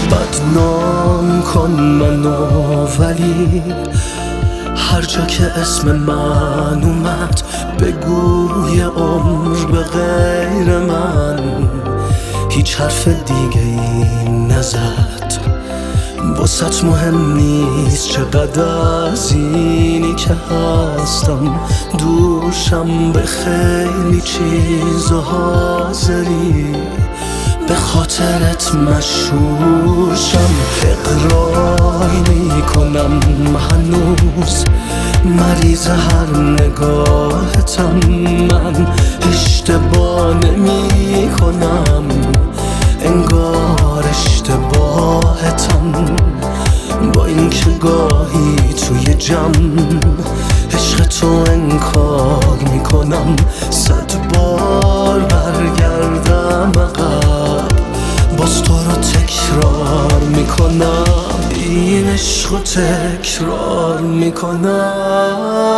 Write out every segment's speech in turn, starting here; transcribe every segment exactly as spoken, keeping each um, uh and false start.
بدنام کن منو، ولی هر جا که اسم من اومد بگوی عمر به غیر من هیچ حرف دیگه ای نزد. واسط مهم نیست چقدر از اینی که هستم دوشم، به خیلی چیز حاضری به خاطرت مشهورشم. اقرار میکنم هنوز مریض هر نگاهتم، من اشتباه نمی کنم انگار اشتباهتم. با اینکه گاهی توی جمع عشق تو انکار میکنم، صد بار برگردم عقب باز تو رو تکرار میکنم، این عشق رو تکرار میکنم.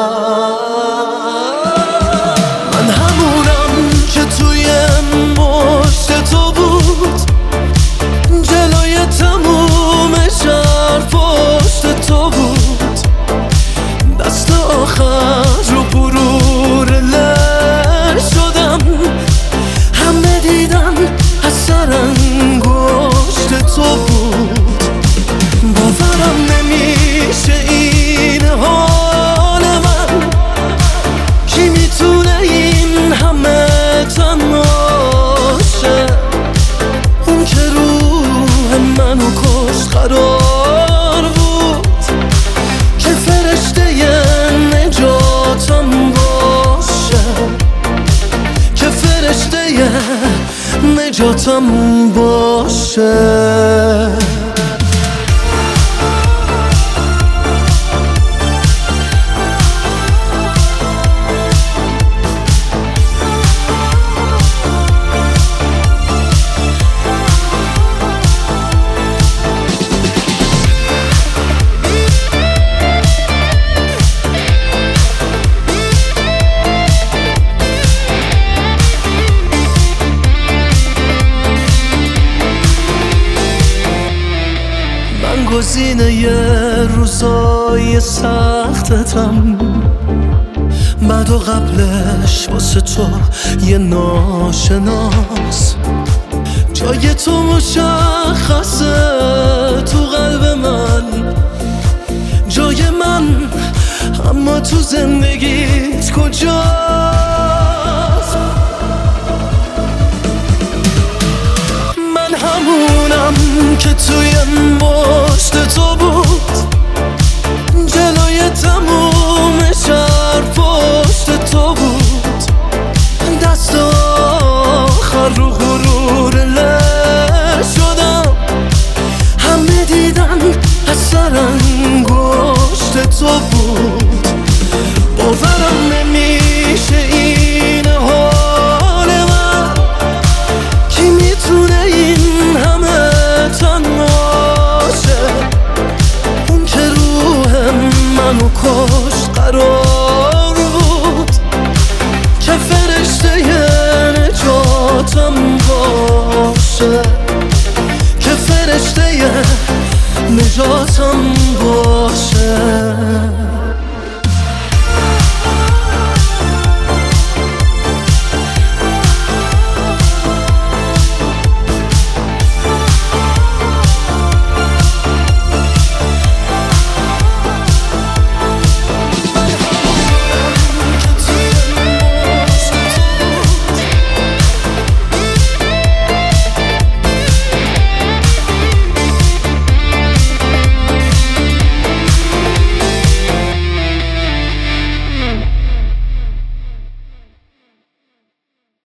من همونم که توی مشت تو بود، جلوی تموم شهر پشت تو بود، دست آخر رو غرور لر شدم، همه دیدن از سر انگشت تو بود. باورم نمیشه این حال من، کی میتونه این همه تنها شه؟ اون که روح منو کشت قرار بود که فرشته نجاتم باشه، که فرشته نجاتم باشه. گزینه یه روزای سختتم، بعد و قبلش واسه تو یه ناشناس، جای تو مشخصه تو قلب من، جای من اما تو زندگیت کجاست؟ من همونم که توی مشت تو بود، جلوی تموم شهر پشت تو بود، دست آخر رو غرور لر شدم، همه دیدن از سر انگشت تو بود. باورم نمیشه این حال من، کی میتونه این همه تنها شه؟ اون که روح منو کشت قرار بود که فرشته نجاتم باشه، که فرشته نجاتم باشه.